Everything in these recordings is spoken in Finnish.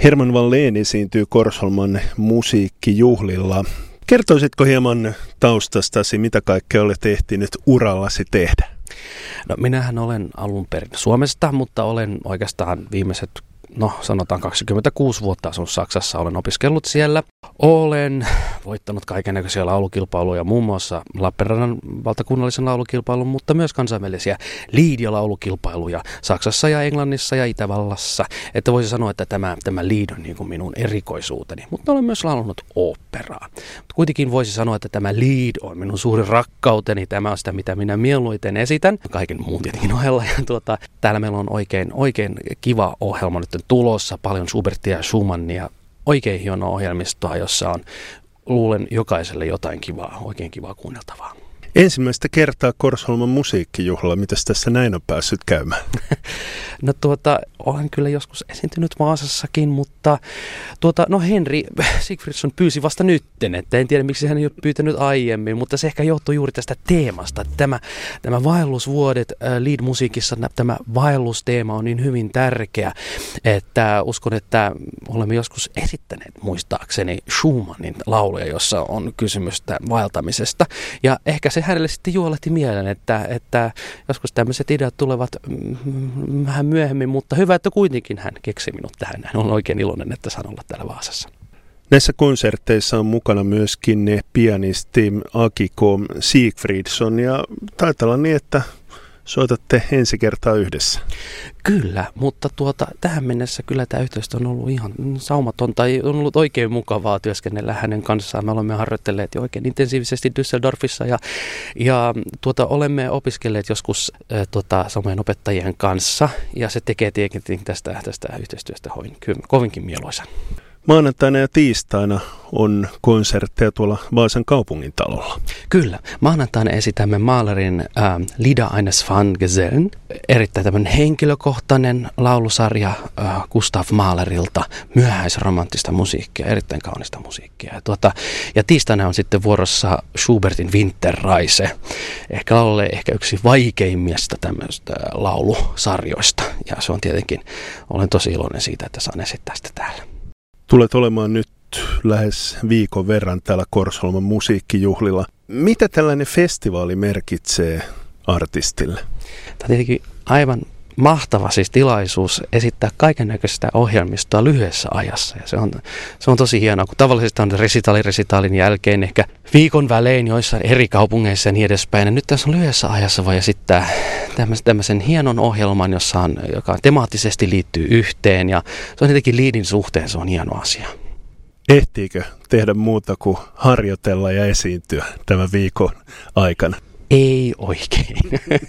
Herman Wallén esiintyy Korsholman musiikkijuhlilla. Kertoisitko hieman taustastasi, mitä kaikkea olet ehtinyt urallasi tehdä? No, minähän olen alun perin Suomesta, mutta olen oikeastaan viimeiset, sanotaan 26 vuotta asunut Saksassa. Olen opiskellut siellä. Olen voittanut kaikennäköisiä laulukilpailuja, muun muassa Lappeenrannan valtakunnallisen laulukilpailun, mutta myös kansainvälisiä lead- ja laulukilpailuja Saksassa ja Englannissa ja Itävallassa. Että voisi sanoa, että tämä lead on niin kuin minun erikoisuuteni, mutta olen myös laulunut oopperaa. Mutta kuitenkin voisi sanoa, että tämä lead on minun suuri rakkauteni. Tämä on sitä, mitä minä mieluiten esitän, kaiken muun tietenkin ohella. Ja täällä meillä on oikein kiva ohjelma nyt tulossa, paljon Schubertia ja Schumannia. Oikein hienoa ohjelmistoa, jossa on, luulen, jokaiselle jotain kivaa, oikein kivaa kuunneltavaa. Ensimmäistä kertaa Korsholman musiikkijuhla. Mitäs tässä näin on päässyt käymään? No olen kyllä joskus esiintynyt Vaasassakin, mutta Henri Sigfridsson pyysi vasta nytten, että en tiedä miksi hän ei ole pyytänyt aiemmin, mutta se ehkä johtuu juuri tästä teemasta. Tämä vaellusvuodet lead-musiikissa, tämä vaellusteema on niin hyvin tärkeä, että uskon, että olemme joskus esittäneet muistaakseni Schumannin lauluja, jossa on kysymystä vaeltamisesta, ja ehkä se hänelle sitten juolehti mieleen, että joskus tämmöiset ideat tulevat vähän myöhemmin, mutta hyvä, että kuitenkin hän keksi minut tähän. Hän on oikein iloinen, että saan olla täällä Vaasassa. Näissä konserteissa on mukana myöskin pianisti Akiko Sigfridsson, ja taitaa olla niin, että soitatte ensi kertaa yhdessä. Kyllä, mutta tähän mennessä kyllä tämä yhteistyö on ollut ihan saumatonta. On ollut oikein mukavaa työskennellä hänen kanssaan. Me olemme harjoitelleet jo oikein intensiivisesti Düsseldorfissa ja olemme opiskelleet joskus samojen opettajien kanssa. Ja se tekee tietenkin tästä yhteistyöstä kovinkin mieluisan. Maanantaina ja tiistaina on konsertteja tuolla Vaasan kaupungintalolla. Kyllä. Maanantaina esitämme Mahlerin Lieder eines Fanggesellen. Erittäin tämmöinen henkilökohtainen laulusarja Gustav Mahlerilta. Myöhäisromanttista musiikkia, erittäin kaunista musiikkia. Ja tiistaina on sitten vuorossa Schubertin Winterreise. Ehkä yksi vaikeimmista tämmöistä laulusarjoista. Ja se on tietenkin, olen tosi iloinen siitä, että saan esittää sitä täällä. Tulet olemaan nyt lähes viikon verran täällä Korsholman musiikkijuhlilla. Mitä tällainen festivaali merkitsee artistille? Tämä on tietenkin aivan mahtava siis tilaisuus esittää kaikennäköistä ohjelmistoa lyhyessä ajassa. Ja se on tosi hienoa, kun tavallisesti on resitaalin jälkeen ehkä viikon välein joissain eri kaupungeissa ja niin edespäin. Ja nyt tässä on lyhyessä ajassa voi esittää tämmöisen hienon ohjelman, joka temaattisesti liittyy yhteen. Ja se on tietenkin leadin suhteen, se on hieno asia. Ehtiikö tehdä muuta kuin harjoitella ja esiintyä tämän viikon aikana? Ei oikein.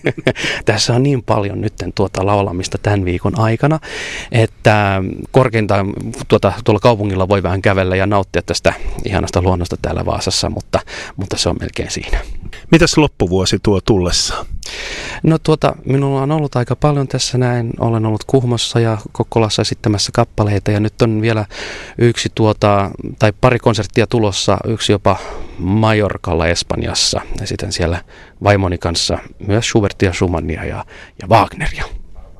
Tässä on niin paljon nyt laulamista tämän viikon aikana, että korkeintaan tuolla kaupungilla voi vähän kävellä ja nauttia tästä ihanasta luonnosta täällä Vaasassa, mutta se on melkein siinä. Mitäs loppuvuosi tuo tullessaan? No minulla on ollut aika paljon tässä näin. Olen ollut Kuhmossa ja Kokkolassa esittämässä kappaleita ja nyt on vielä yksi tai pari konserttia tulossa, yksi jopa Majorkalla Espanjassa. Esitän siellä vaimoni kanssa myös Schubertia, Schumannia ja Wagneria.